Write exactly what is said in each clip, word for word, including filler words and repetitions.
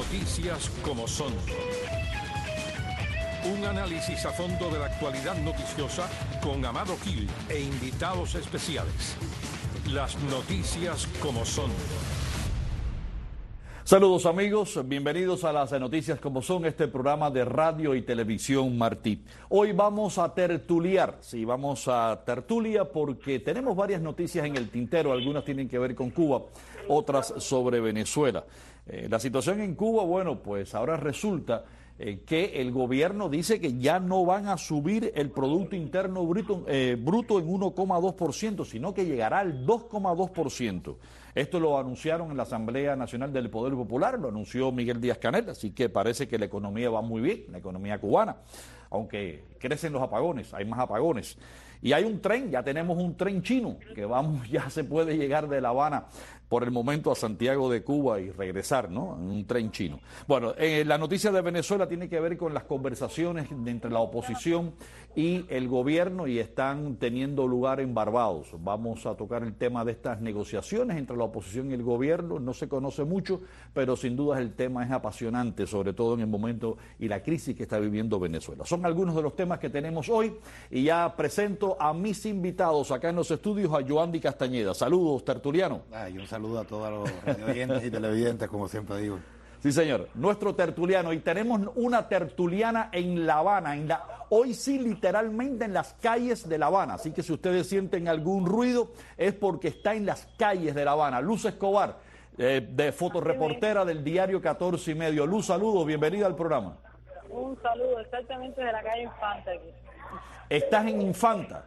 noticias como son. Un análisis a fondo de la actualidad noticiosa con Amado Gil e invitados especiales. Las noticias como son. Saludos amigos, bienvenidos a las noticias como son, este programa de radio y televisión Martí. Hoy vamos a tertuliar, sí, vamos a tertulia porque tenemos varias noticias en el tintero, algunas tienen que ver con Cuba, otras sobre Venezuela. Eh, la situación en Cuba, bueno, pues ahora resulta eh, que el gobierno dice que ya no van a subir el Producto Interno Bruto, eh, bruto en uno coma dos por ciento, sino que llegará al dos coma dos por ciento. Esto lo anunciaron en la Asamblea Nacional del Poder Popular, lo anunció Miguel Díaz-Canel, así que parece que la economía va muy bien, la economía cubana, aunque crecen los apagones, hay más apagones. Y hay un tren, ya tenemos un tren chino, que vamos, ya se puede llegar de La Habana por el momento a Santiago de Cuba y regresar, ¿no? En un tren chino. Bueno, eh, la noticia de Venezuela tiene que ver con las conversaciones entre la oposición y el gobierno y están teniendo lugar en Barbados. Vamos a tocar el tema de estas negociaciones entre la oposición y el gobierno. No se conoce mucho, pero sin duda el tema es apasionante, sobre todo en el momento y la crisis que está viviendo Venezuela. Son algunos de los temas que tenemos hoy y ya presento a mis invitados acá en los estudios, a Yoandi Castañeda. Saludos, tertuliano. Ay, un saludo a todos los radioyentes y televidentes, como siempre digo. Sí, señor, nuestro tertuliano. Y tenemos una tertuliana en La Habana, en la, hoy sí literalmente en las calles de La Habana. Así que si ustedes sienten algún ruido es porque está en las calles de La Habana. Luz Escobar, eh, de fotoreportera del diario catorce y medio. Luz, saludos, bienvenida al programa. Un saludo, exactamente de la calle Infanta aquí. ¿Estás en Infanta?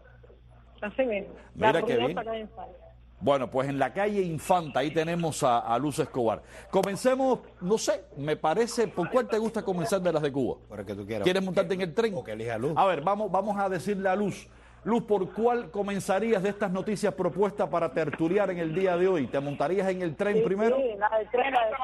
Así mismo. Mira qué bien. Bueno, pues en la calle Infanta, ahí tenemos a, a Luz Escobar. Comencemos, no sé, me parece, ¿por cuál te gusta comenzar de las de Cuba? Por el que tú quieras. ¿Quieres montarte en el tren? O que elija Luz. A ver, vamos, vamos a decirle a Luz. Luz, ¿por cuál comenzarías de estas noticias propuestas para tertuliar en el día de hoy? ¿Te montarías en el tren sí, primero? Sí, la del tren, la del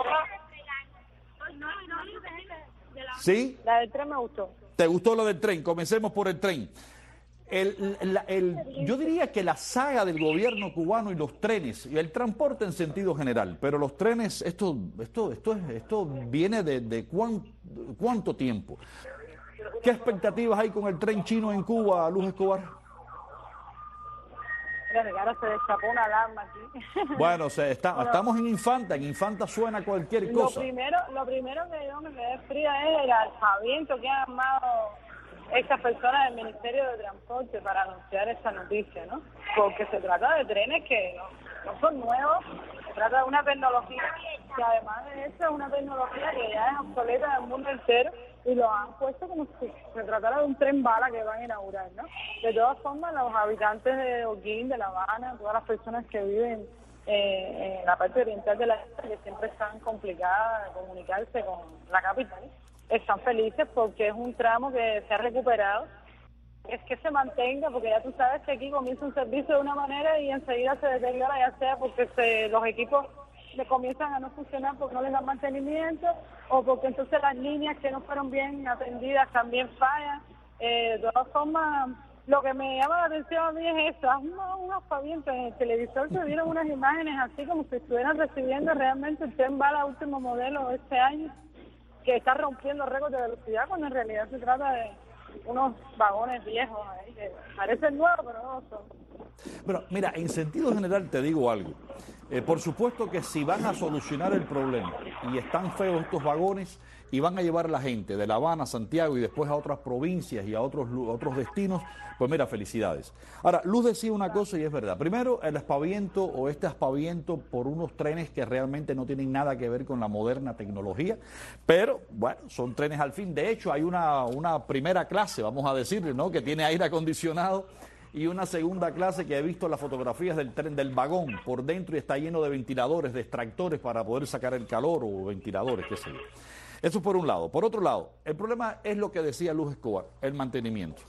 tren. ¿Sí? La del tren me gustó. ¿Te gustó lo del tren? Comencemos por el tren. El, el, el, yo diría que la saga del gobierno cubano y los trenes, y el transporte en sentido general, pero los trenes, esto esto esto esto viene de, de cuán, cuánto tiempo. ¿Qué expectativas hay con el tren chino en Cuba, Luz Escobar? Mira, ahora se destapó una alarma aquí. Bueno, se está, bueno, estamos en Infanta, en Infanta suena cualquier cosa. Lo primero, lo primero que yo me quedé fría es el alfabeto que han armado estas personas del Ministerio de Transporte para anunciar esta noticia, ¿no? Porque se trata de trenes que no, no son nuevos, se trata de una tecnología que además de eso es una tecnología que ya es obsoleta en el mundo entero y lo han puesto como si se tratara de un tren bala que van a inaugurar, ¿no? De todas formas, los habitantes de Holguín, de La Habana, todas las personas que viven eh, en la parte oriental de la isla, que siempre están complicadas de comunicarse con la capital, están felices porque es un tramo que se ha recuperado, es que se mantenga, porque ya tú sabes que aquí comienza un servicio de una manera y enseguida se deteriora, ya sea porque se, los equipos le comienzan a no funcionar porque no les dan mantenimiento o porque entonces las líneas que no fueron bien atendidas también fallan. Eh, de todas formas, lo que me llama la atención a mí es esto, haz un aspaviento. En el televisor se vieron unas imágenes así como si estuvieran recibiendo realmente el tren bala último modelo de este año, que está rompiendo récords de velocidad cuando en realidad se trata de unos vagones viejos ahí que parecen nuevos pero no lo son. Pero mira, en sentido general te digo algo. Eh, por supuesto que si van a solucionar el problema y están feos estos vagones y van a llevar a la gente de La Habana a Santiago y después a otras provincias y a otros, otros destinos, pues mira, felicidades. Ahora, Luz decía una cosa y es verdad. Primero, el aspaviento o este aspaviento por unos trenes que realmente no tienen nada que ver con la moderna tecnología, pero bueno, son trenes al fin. De hecho, hay una, una primera clase, vamos a decirle, ¿no?, que tiene aire acondicionado, y una segunda clase que he visto las fotografías del tren, del vagón por dentro, y está lleno de ventiladores, de extractores para poder sacar el calor, o ventiladores, qué sé yo. Eso por un lado. Por otro lado, el problema es lo que decía Luz Escobar, el mantenimiento.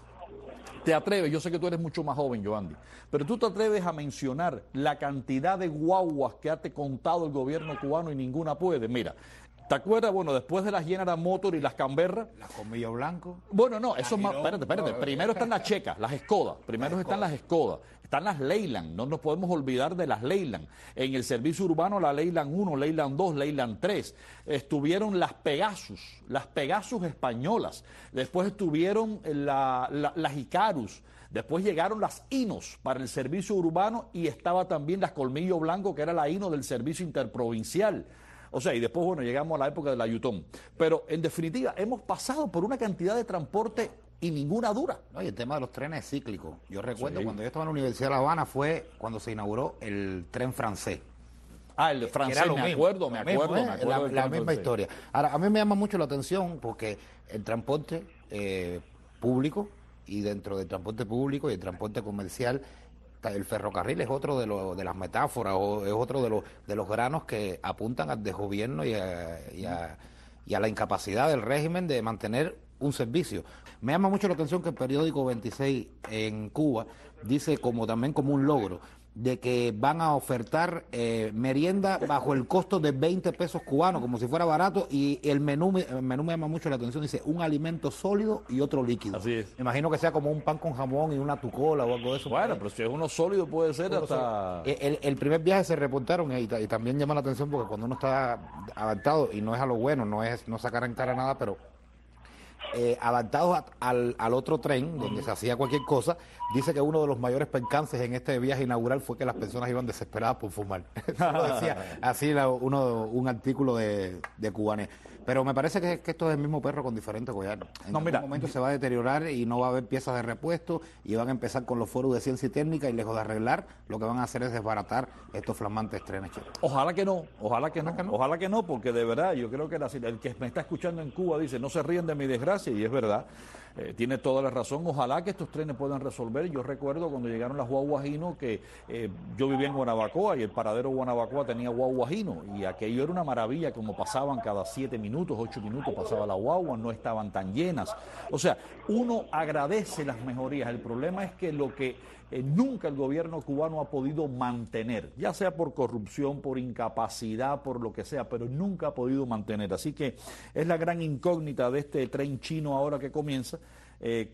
Te atreves, yo sé que tú eres mucho más joven, Yoandi, pero tú te atreves a mencionar la cantidad de guaguas que ha te contado el gobierno cubano y ninguna puede. Mira, ¿Te acuerdas? Bueno, después de las General Motors y las Canberra. Las Colmillo Blanco. Bueno, no, eso es más. Girón, Espérate, espérate. no, Primero están las checas, las Skoda. Primero Las están Skoda. las Skoda. Están las Leyland. No nos podemos olvidar de las Leyland. En el servicio urbano, la Leyland uno, Leyland dos, Leyland tres. Estuvieron las Pegasus, las Pegasus españolas. Después estuvieron la, la, las Icarus. Después llegaron las Inos para el servicio urbano y estaba también las Colmillo Blanco, que era la Ino del servicio interprovincial. O sea, y después, bueno, llegamos a la época de la Yutón. Pero, en definitiva, hemos pasado por una cantidad de transporte y ninguna dura. No, y el tema de los trenes es cíclico. Yo recuerdo Sí. cuando yo estaba en la Universidad de La Habana fue cuando se inauguró el tren francés. Ah, el Que francés, era lo me mismo, acuerdo, me lo mismo, acuerdo, ¿eh? me acuerdo. La, del la tren misma francés. historia. Ahora, a mí me llama mucho la atención porque el transporte eh, público y dentro del transporte público y el transporte comercial, el ferrocarril es otro de, lo, de las metáforas o es otro de los, de los granos que apuntan al desgobierno y a, y, a, y a la incapacidad del régimen de mantener un servicio. Me llama mucho la atención que el periódico veintiséis en Cuba dice como también como un logro de que van a ofertar eh, merienda bajo el costo de veinte pesos cubanos, como si fuera barato, y el menú, me- el menú me llama mucho la atención, dice un alimento sólido y otro líquido. Así es. Me imagino que sea como un pan con jamón y una tucola o algo de eso. Bueno, pero si es uno sólido puede ser Uno hasta... solo. El, el primer viaje se reportaron y, ta- y también llama la atención porque cuando uno está adaptado, y no es a lo bueno, no es no sacar en cara nada, pero eh, adaptados a- al, al otro tren donde se hacía cualquier cosa, dice que uno de los mayores percances en este viaje inaugural fue que las personas iban desesperadas por fumar. Eso lo decía así la- uno, un artículo de, de Cubanet. Pero me parece que, que esto es el mismo perro con diferente collar. En No, algún mira, momento se va a deteriorar y no va a haber piezas de repuesto y van a empezar con los foros de ciencia y técnica y lejos de arreglar, lo que van a hacer es desbaratar estos flamantes trenes. Che. Ojalá que no, ojalá que no, ojalá que no, porque de verdad yo creo que la- el que me está escuchando en Cuba dice, no se ríen de mi desgracia, y es verdad, eh, tiene toda la razón. Ojalá que estos trenes puedan resolver. Yo recuerdo cuando llegaron las guaguas Hino que eh, yo vivía en Guanabacoa y el paradero Guanabacoa tenía guaguas Hino, y aquello era una maravilla, como pasaban cada siete minutos, ocho minutos pasaba la guagua, no estaban tan llenas. O sea, uno agradece las mejorías. El problema es que lo que eh, nunca el gobierno cubano ha podido mantener, ya sea por corrupción, por incapacidad, por lo que sea, pero nunca ha podido mantener. Así que es la gran incógnita de este tren chino ahora que comienza eh,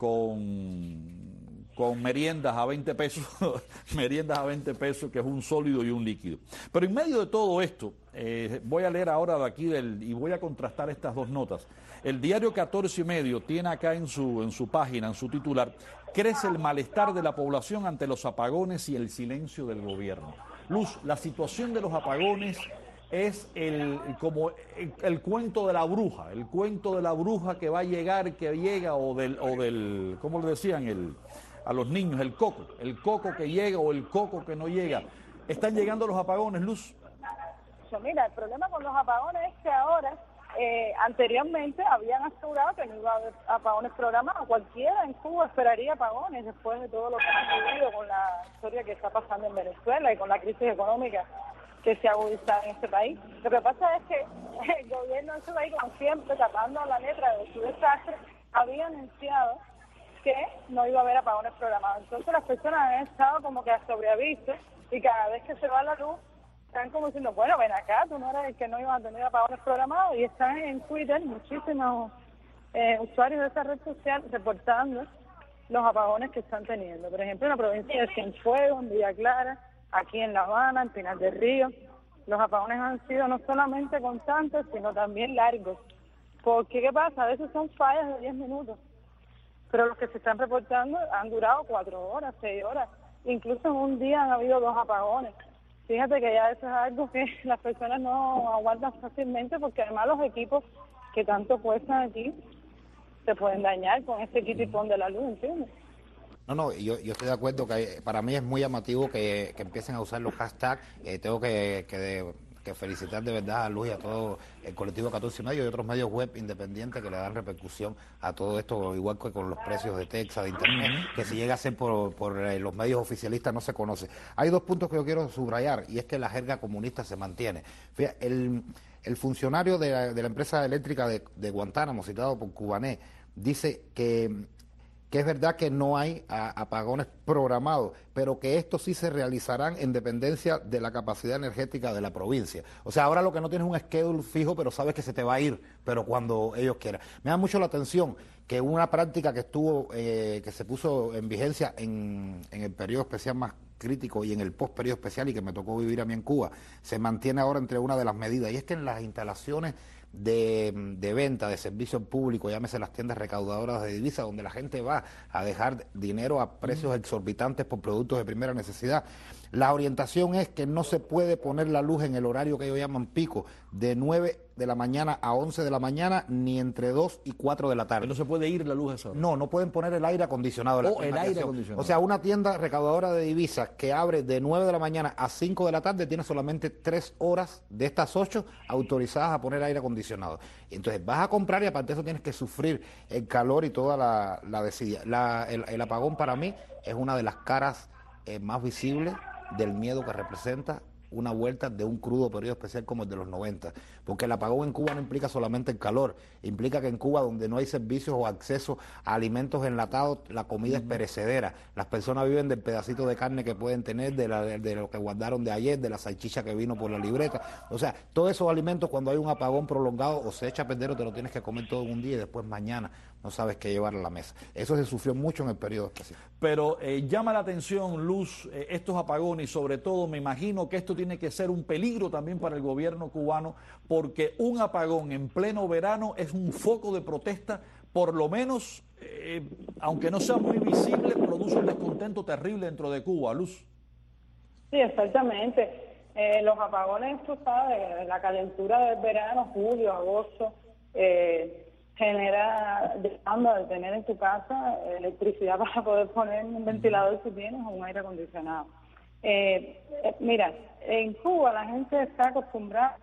con, con meriendas a veinte pesos, meriendas a veinte pesos, que es un sólido y un líquido. Pero en medio de todo esto, eh, voy a leer ahora de aquí del, y voy a contrastar estas dos notas. El diario catorce y medio tiene acá en su, en su página, en su titular, crece el malestar de la población ante los apagones y el silencio del gobierno. Luz, la situación de los apagones es el, como el, el cuento de la bruja, el cuento de la bruja que va a llegar, que llega, o del, o del, ¿cómo le decían? El, a los niños, el coco, el coco que llega o el coco que no llega. ¿Están llegando los apagones, Luz? Pues mira, el problema con los apagones es que ahora, eh, anteriormente habían asegurado que no iba a haber apagones programados. Cualquiera en Cuba esperaría apagones después de todo lo que hemos vivido con la historia que está pasando en Venezuela y con la crisis económica que se agudiza en este país. Lo que pasa es que el gobierno de este país, como siempre, tapando la letra de su desastre, había anunciado que no iba a haber apagones programados. Entonces las personas han estado como que a sobreaviso y cada vez que se va la luz están como diciendo, bueno, ven acá, tú no eres el que no iban a tener apagones programados, y están en Twitter muchísimos eh, usuarios de esa red social reportando los apagones que están teniendo. Por ejemplo, en la provincia de Cienfuegos, en Villa Clara, aquí en La Habana, en Pinar del Río, los apagones han sido no solamente constantes, sino también largos. Porque, ¿qué pasa? A veces son fallas de diez minutos, pero los que se están reportando han durado cuatro horas, seis horas. Incluso en un día han habido dos apagones. Fíjate que ya eso es algo que las personas no aguantan fácilmente, porque además los equipos que tanto cuestan aquí se pueden dañar con ese quitipón de la luz, ¿entiendes? No, no, yo, yo estoy de acuerdo que hay- para mí es muy llamativo que, que empiecen a usar los hashtags. Eh, tengo que, que, de- que felicitar de verdad a Luz y a todo el colectivo catorce y medio y otros medios web independientes que le dan repercusión a todo esto, igual que con los precios de Texas, de Internet, que si llega a ser por, por eh, los medios oficialistas no se conoce. Hay dos puntos que yo quiero subrayar, y es que la jerga comunista se mantiene. Fíjate, el, el funcionario de la, de la empresa eléctrica de, de Guantánamo, citado por Cubanet, dice que que es verdad que no hay a, apagones programados, pero que estos sí se realizarán en dependencia de la capacidad energética de la provincia. O sea, ahora lo que no tienes es un schedule fijo, pero sabes que se te va a ir, pero cuando ellos quieran. Me da mucho la atención que una práctica que estuvo, eh, que se puso en vigencia en, en el periodo especial más crítico y en el post periodo especial y que me tocó vivir a mí en Cuba, se mantiene ahora entre una de las medidas, y es que en las instalaciones de, de venta de servicios públicos, llámese las tiendas recaudadoras de divisas, donde la gente va a dejar dinero a precios exorbitantes por productos de primera necesidad, la orientación es que no se puede poner la luz en el horario que ellos llaman pico, de nueve de la mañana a once de la mañana, ni entre dos y cuatro de la tarde. ¿No se puede ir la luz a esa hora? No, no pueden poner el aire acondicionado. Oh, el aire acondicionado. O sea, una tienda recaudadora de divisas que abre de nueve de la mañana a cinco de la tarde tiene solamente tres horas de estas ocho autorizadas a poner aire acondicionado. Entonces vas a comprar y aparte de eso tienes que sufrir el calor y toda la, la desidia. La, el, el apagón para mí es una de las caras eh, más visibles del miedo que representa una vuelta de un crudo periodo especial como el de los noventa, porque el apagón en Cuba no implica solamente el calor, implica que en Cuba, donde no hay servicios o acceso a alimentos enlatados, la comida uh-huh. es perecedera, las personas viven del pedacito de carne que pueden tener, de, la, de, de lo que guardaron de ayer, de la salchicha que vino por la libreta, o sea, todos esos alimentos cuando hay un apagón prolongado o se echa a perder o te lo tienes que comer todo en un día y después mañana no sabes qué llevar a la mesa. Eso se sufrió mucho en el periodo especial. Pero eh, llama la atención, Luz, eh, estos apagones y sobre todo me imagino que esto tiene que ser un peligro también para el gobierno cubano, porque un apagón en pleno verano es un foco de protesta, por lo menos, eh, aunque no sea muy visible, produce un descontento terrible dentro de Cuba, Luz. Sí, exactamente. Eh, los apagones, tú sabes, la calentura del verano, julio, agosto, eh, genera demanda de tener en tu casa electricidad para poder poner un ventilador si tienes o un aire acondicionado. Eh, eh, mira, en Cuba la gente está acostumbrada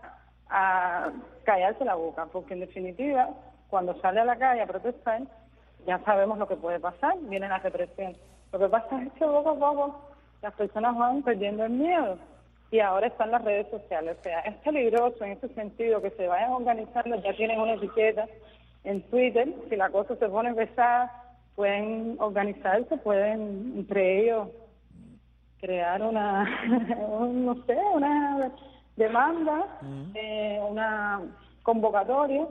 a callarse la boca, porque en definitiva, cuando sale a la calle a protestar, ya sabemos lo que puede pasar, viene la represión. Lo que pasa es que poco a poco las personas van perdiendo el miedo y ahora están las redes sociales. O sea, es peligroso en ese sentido que se vayan organizando, ya tienen una etiqueta en Twitter, si la cosa se pone pesada, pueden organizarse, pueden entre ellos crear una, un, no sé, una demanda, uh-huh. eh, una convocatoria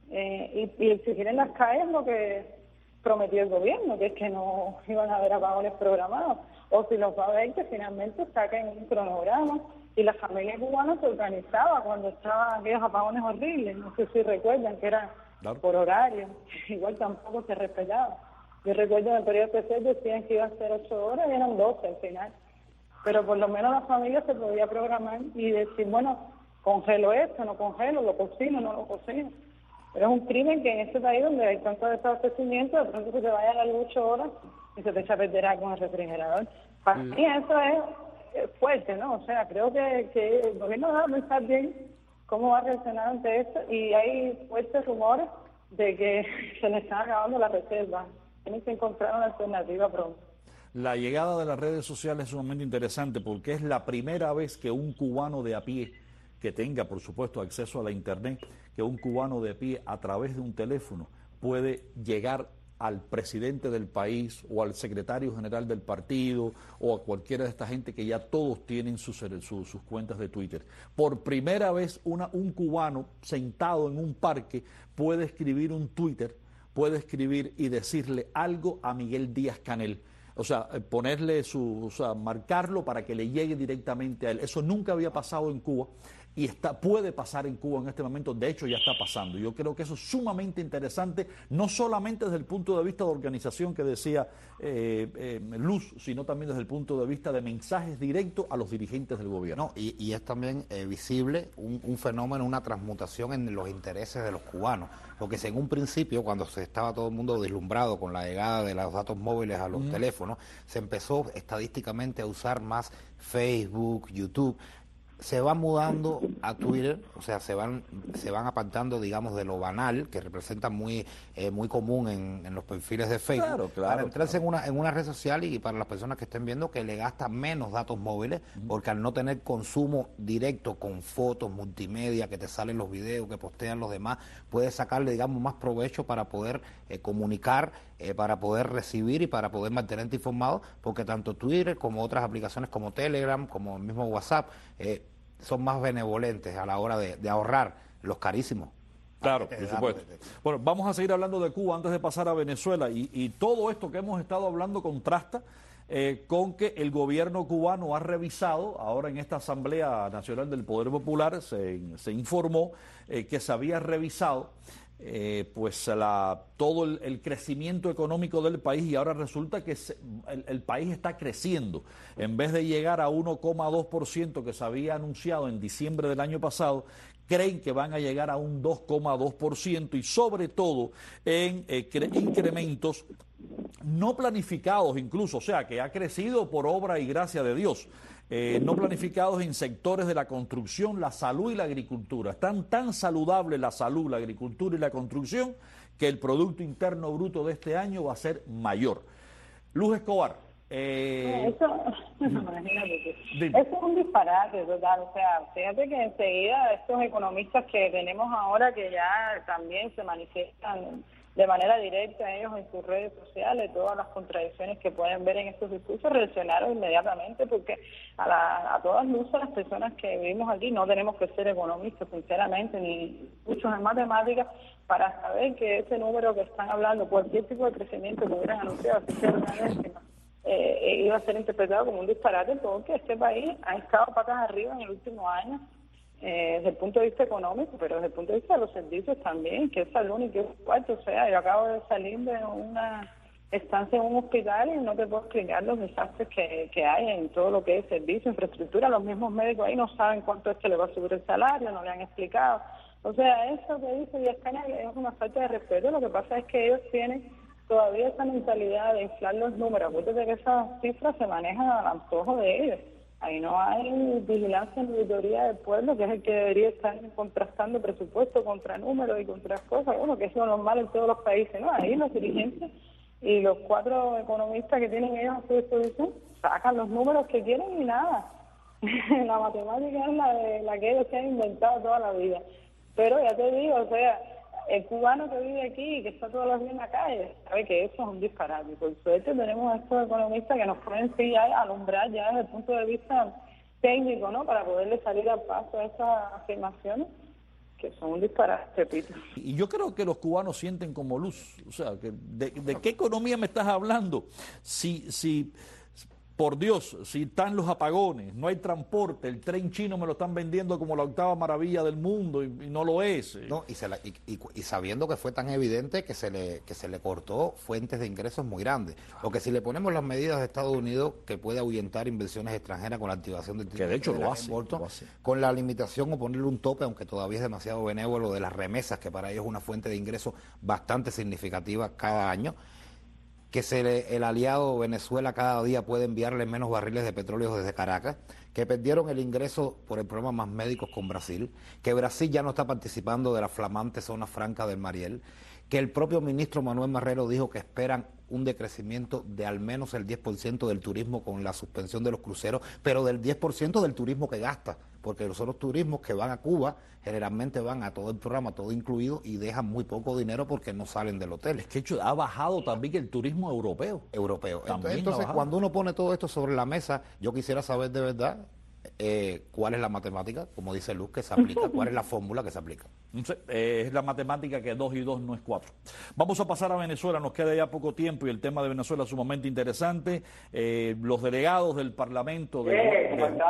eh, y, y exigir en las calles lo que prometió el gobierno, que es que no iban a haber apagones programados, o si los va a haber, que finalmente saquen un cronograma. Y la familia cubana se organizaba cuando estaban aquellos apagones horribles, no sé si recuerdan que era claro. por horario, igual tampoco se respetaba. Yo recuerdo en el periodo especial decían que iba a ser ocho horas y eran doce al final. Pero por lo menos la familia se podía programar y decir, bueno, congelo esto, no congelo, lo cocino, no lo cocino. Pero es un crimen que en este país donde hay tanto desabastecimiento, de pronto se te vaya a las ocho horas y se te echa a perder algo con el refrigerador. Para mí eso es fuerte, ¿no? O sea, creo que, que el gobierno va a pensar bien cómo va a reaccionar ante esto y hay fuertes rumores de que se le están acabando las reservas. Tienen que encontrar una alternativa pronto. La llegada de las redes sociales es sumamente interesante porque es la primera vez que un cubano de a pie, que tenga por supuesto acceso a la internet, que un cubano de a pie a través de un teléfono puede llegar al presidente del país o al secretario general del partido o a cualquiera de esta gente que ya todos tienen sus, sus, sus cuentas de Twitter. Por primera vez una, un cubano sentado en un parque puede escribir un Twitter, puede escribir y decirle algo a Miguel Díaz-Canel. O sea, ponerle su, o sea, marcarlo para que le llegue directamente a él. Eso nunca había pasado en Cuba y está, puede pasar en Cuba en este momento. De hecho, ya está pasando. Yo creo que eso es sumamente interesante, no solamente desde el punto de vista de organización que decía eh, eh, Luz, sino también desde el punto de vista de mensajes directos a los dirigentes del gobierno. No, y, y es también eh, visible un, un fenómeno, una transmutación en los intereses de los cubanos. Porque en un principio, cuando se estaba todo el mundo deslumbrado con la llegada de los datos móviles a los mm. teléfonos, se empezó estadísticamente a usar más Facebook, YouTube. se van mudando a Twitter, o sea, se van se van apartando, digamos, de lo banal, que representa muy eh, muy común en, en los perfiles de Facebook, claro, claro, para entrarse claro. en una en una red social y para las personas que estén viendo que le gastan menos datos móviles, uh-huh. porque al no tener consumo directo con fotos, multimedia, que te salen los videos, que postean los demás, puedes sacarle, digamos, más provecho para poder eh, comunicar, eh, para poder recibir y para poder mantenerte informado, porque tanto Twitter como otras aplicaciones como Telegram, como el mismo WhatsApp, eh, son más benevolentes a la hora de, de ahorrar los carísimos. Claro, por supuesto. Bueno, vamos a seguir hablando de Cuba antes de pasar a Venezuela y, y todo esto que hemos estado hablando contrasta eh, con que el gobierno cubano ha revisado, ahora en esta Asamblea Nacional del Poder Popular se, se informó eh, que se había revisado Eh, pues la, todo el, el crecimiento económico del país y ahora resulta que se, el, el país está creciendo. En vez de llegar a uno coma dos por ciento que se había anunciado en diciembre del año pasado, creen que van a llegar a un dos coma dos por ciento y sobre todo en eh, incrementos no planificados incluso, o sea, que ha crecido por obra y gracia de Dios. Eh, no planificados en sectores de la construcción, la salud y la agricultura. Están tan saludables la salud, la agricultura y la construcción que el Producto Interno Bruto de este año va a ser mayor. Luz Escobar. Eh... Eso, imagínate que, eso es un disparate total. O sea, fíjate que enseguida estos economistas que tenemos ahora que ya también se manifiestan de manera directa ellos en sus redes sociales, todas las contradicciones que pueden ver en estos discursos, reaccionaron inmediatamente porque a, la, a todas luces las personas que vivimos aquí no tenemos que ser economistas, sinceramente, ni muchos en matemáticas, para saber que ese número que están hablando, cualquier tipo de crecimiento que hubieran anunciado, si sea una décima, eh, iba a ser interpretado como un disparate porque este país ha estado patas arriba en el último año. Eh, desde el punto de vista económico, pero desde el punto de vista de los servicios también, que es salud y que es cuarto. O sea, yo acabo de salir de una estancia en un hospital y no te puedo explicar los desastres que, que hay en todo lo que es servicio, infraestructura. Los mismos médicos ahí no saben cuánto es que le va a subir el salario, no le han explicado. O sea, eso que dice Díaz Canel es una falta de respeto. Lo que pasa es que ellos tienen todavía esa mentalidad de inflar los números. Acuérdate que esas cifras se manejan al antojo de ellos. Ahí no hay vigilancia ni auditoría del pueblo, que es el que debería estar contrastando presupuesto contra números y contra cosas, bueno, que eso es normal en todos los países, ¿no? Ahí los dirigentes y los cuatro economistas que tienen ellos a su disposición sacan los números que quieren y nada. La matemática es la, de, la que ellos se han inventado toda la vida. Pero ya te digo, o sea, el cubano que vive aquí y que está todos los días en la calle sabe que eso es un disparate. Por suerte tenemos a estos economistas que nos pueden sí ya alumbrar ya desde el punto de vista técnico, ¿no? Para poderle salir al paso a esas afirmaciones que son un disparate, repito. Y yo creo que los cubanos sienten como Luz, o sea, que de, ¿de qué economía me estás hablando? Si, si, por Dios, si están los apagones, no hay transporte, el tren chino me lo están vendiendo como la octava maravilla del mundo y, y no lo es. No, y, se la, y, y, y sabiendo que fue tan evidente que se le que se le cortó fuentes de ingresos muy grandes. Porque si le ponemos las medidas de Estados Unidos que puede ahuyentar inversiones extranjeras con la activación del que de hecho lo hace, lo hace, con la limitación o ponerle un tope, aunque todavía es demasiado benévolo, de las remesas, que para ellos es una fuente de ingresos bastante significativa cada año, que se le, el aliado Venezuela cada día puede enviarle menos barriles de petróleo desde Caracas, que perdieron el ingreso por el problema más médicos con Brasil, que Brasil ya no está participando de la flamante zona franca del Mariel, que el propio ministro Manuel Marrero dijo que esperan un decrecimiento de al menos el diez por ciento del turismo con la suspensión de los cruceros, pero del diez por ciento del turismo que gasta, porque los otros turismos que van a Cuba generalmente van a todo el programa, todo incluido, y dejan muy poco dinero porque no salen del hotel. Es que hecho, ha bajado también el turismo europeo. Europeo. También Entonces, cuando uno pone todo esto sobre la mesa, yo quisiera saber de verdad eh, cuál es la matemática, como dice Luz, que se aplica, cuál es la fórmula que se aplica. Eh, es la matemática que dos y dos no es cuatro. Vamos a pasar a Venezuela, nos queda ya poco tiempo y el tema de Venezuela es sumamente interesante. Eh, los delegados del Parlamento de... Eh, de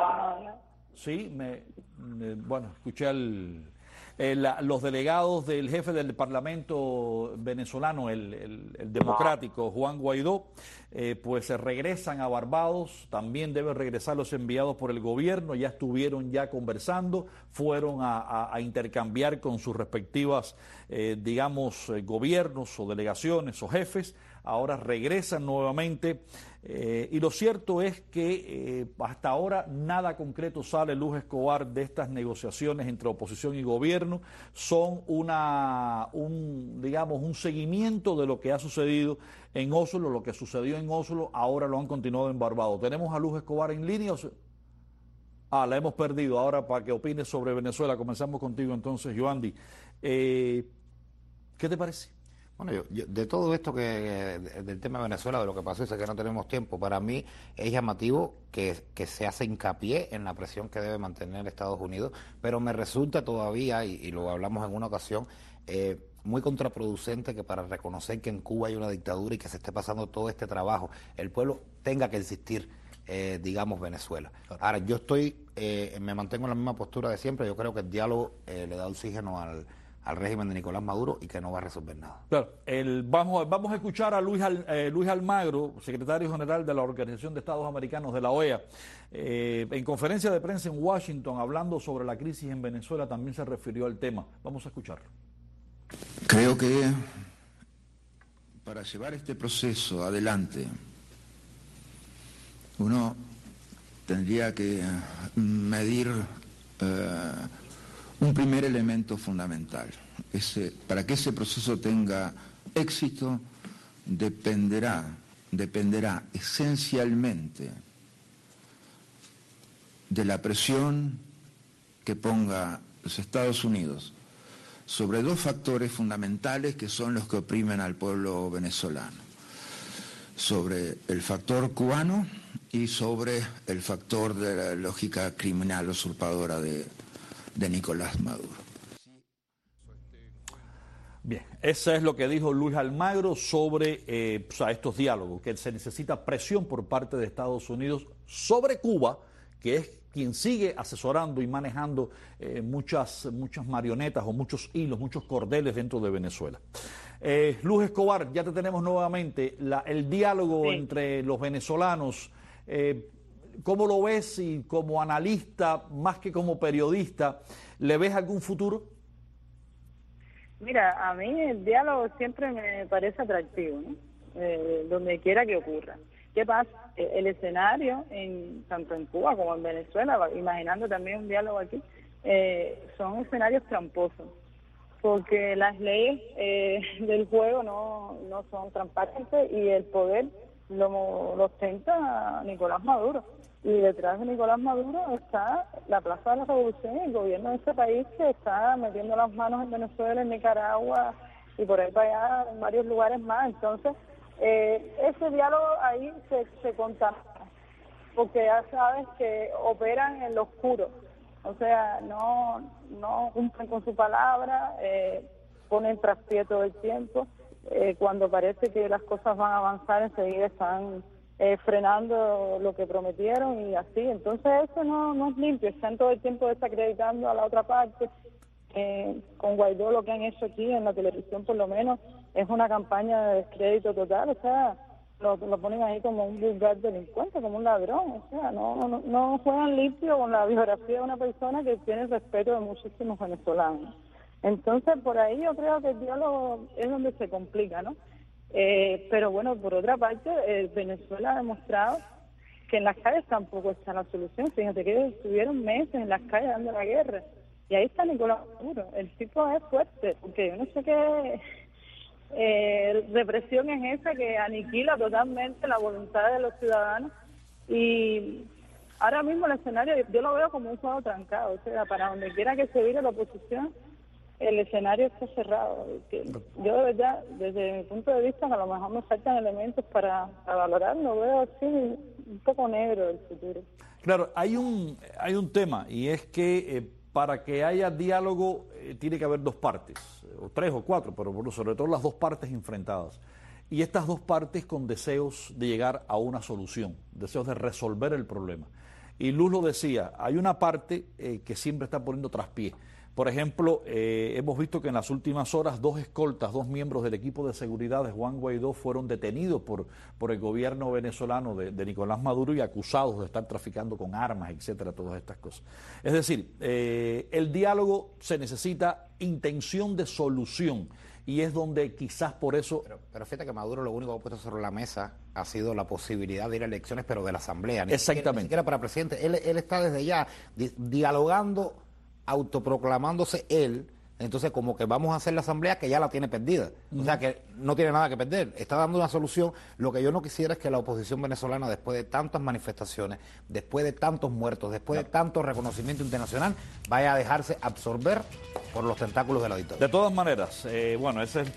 sí, me, me, bueno, escuché al... Eh, la, los delegados del jefe del Parlamento gobierno venezolano, el, el, el democrático Juan Guaidó, eh, pues se regresan a Barbados, también deben regresar los enviados por el gobierno, ya estuvieron ya conversando, fueron a, a, a intercambiar con sus respectivas, eh, digamos, eh, gobiernos o delegaciones o jefes, ahora regresan nuevamente. Eh, y lo cierto es que eh, hasta ahora nada concreto sale, Luz Escobar, de estas negociaciones entre oposición y gobierno. Son una, un, digamos, un seguimiento de lo que ha sucedido en Oslo, lo que sucedió en Oslo, ahora lo han continuado en Barbados. ¿Tenemos a Luz Escobar en línea? Ah, la hemos perdido. Ahora, para que opines sobre Venezuela, comenzamos contigo entonces, Yoandi. Eh, ¿Qué te parece? Bueno, yo, yo, de todo esto que del tema de Venezuela, de lo que pasó, sé que no tenemos tiempo, para mí es llamativo que, que se hace hincapié en la presión que debe mantener Estados Unidos, pero me resulta todavía, y, y lo hablamos en una ocasión, eh, muy contraproducente que para reconocer que en Cuba hay una dictadura y que se esté pasando todo este trabajo, el pueblo tenga que insistir, eh, digamos, Venezuela. Ahora, yo estoy, eh, me mantengo en la misma postura de siempre, yo creo que el diálogo eh, le da oxígeno al al régimen de Nicolás Maduro y que no va a resolver nada. Claro, el, vamos, vamos a escuchar a Luis, Al, eh, Luis Almagro, secretario general de la Organización de Estados Americanos de la O E A, eh, en conferencia de prensa en Washington, hablando sobre la crisis en Venezuela, también se refirió al tema. Vamos a escucharlo. Creo que para llevar este proceso adelante, uno tendría que medir eh, un primer elemento fundamental. Ese, para que ese proceso tenga éxito, dependerá, dependerá esencialmente de la presión que ponga los Estados Unidos sobre dos factores fundamentales que son los que oprimen al pueblo venezolano, sobre el factor cubano y sobre el factor de la lógica criminal usurpadora de de Nicolás Maduro. Bien, eso es lo que dijo Luis Almagro sobre eh, o sea, estos diálogos, que se necesita presión por parte de Estados Unidos sobre Cuba, que es quien sigue asesorando y manejando eh, muchas, muchas marionetas o muchos hilos, muchos cordeles dentro de Venezuela. Eh, Luz Escobar, ya te tenemos nuevamente, la, el diálogo sí. entre los venezolanos. Eh, ¿Cómo lo ves y como analista, más que como periodista, le ves algún futuro? Mira, a mí el diálogo siempre me parece atractivo, ¿no? Eh, donde quiera que ocurra. ¿Qué pasa? El escenario, en, tanto en Cuba como en Venezuela, imaginando también un diálogo aquí, eh, son escenarios tramposos, porque las leyes eh, del juego no, no son transparentes y el poder lo, lo ostenta Nicolás Maduro. Y detrás de Nicolás Maduro está la Plaza de la Revolución y el gobierno de ese país que está metiendo las manos en Venezuela, en Nicaragua y por ahí para allá, en varios lugares más. Entonces, eh, ese diálogo ahí se, se contamina, porque ya sabes que operan en lo oscuro. O sea, no, no cumplen con su palabra, eh, ponen traspié todo el tiempo. Eh, cuando parece que las cosas van a avanzar, enseguida están Eh, frenando lo que prometieron y así. Entonces eso no, no es limpio, están todo el tiempo desacreditando a la otra parte. Eh, con Guaidó lo que han hecho aquí en la televisión por lo menos es una campaña de descrédito total, o sea, lo, lo ponen ahí como un vulgar delincuente, como un ladrón, o sea, no, no, no juegan limpio con la biografía de una persona que tiene el respeto de muchísimos venezolanos. Entonces por ahí yo creo que el diálogo es donde se complica, ¿no? Eh, pero bueno, por otra parte, eh, Venezuela ha demostrado que en las calles tampoco está la solución. Fíjate que estuvieron meses en las calles dando la guerra. Y ahí está Nicolás Maduro. El tipo es fuerte, porque yo no sé qué eh, represión es esa que aniquila totalmente la voluntad de los ciudadanos. Y ahora mismo el escenario yo lo veo como un juego trancado. O sea, para donde quiera que se vire la oposición, el escenario está cerrado. Yo de verdad, desde mi punto de vista, a lo mejor me faltan elementos para, para valorar, lo veo así un poco negro el futuro. Claro, hay un, hay un tema, y es que eh, para que haya diálogo eh, tiene que haber dos partes, o tres o cuatro, pero sobre todo las dos partes enfrentadas. Y estas dos partes con deseos de llegar a una solución, deseos de resolver el problema. Y Luz lo decía, hay una parte eh, que siempre está poniendo traspié. Por ejemplo, eh, hemos visto que en las últimas horas dos escoltas, dos miembros del equipo de seguridad de Juan Guaidó fueron detenidos por, por el gobierno venezolano de, de Nicolás Maduro y acusados de estar traficando con armas, etcétera, todas estas cosas. Es decir, eh, el diálogo se necesita intención de solución y es donde quizás por eso... Pero, pero fíjate que Maduro lo único que ha puesto sobre la mesa ha sido la posibilidad de ir a elecciones, pero de la Asamblea. Ni Exactamente. Siquiera, ni siquiera para presidente. Él, él está desde ya di dialogando, autoproclamándose él. Entonces, como que vamos a hacer la asamblea que ya la tiene perdida. Uh-huh. O sea, que no tiene nada que perder. Está dando una solución. Lo que yo no quisiera es que la oposición venezolana, después de tantas manifestaciones, después de tantos muertos, después de tanto reconocimiento internacional, vaya a dejarse absorber por los tentáculos de la dictadura. De todas maneras, eh, bueno, ese es